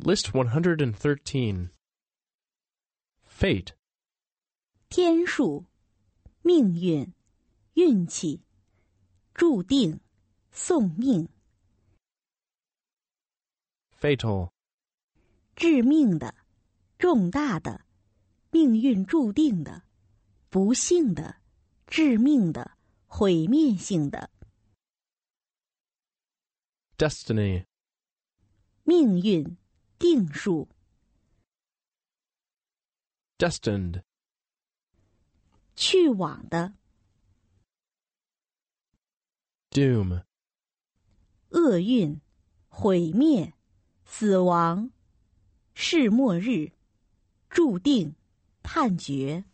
List 113. Fate. 天数、命运、运气、注定、送命。 Fatal. 致命的、重大的、命运注定的、不幸的、致命的、毁灭性的。 Destiny. 命运、定数。 Destined. 去往的。 Doom. 厄运、毁灭、死亡、世末日、注定、判决。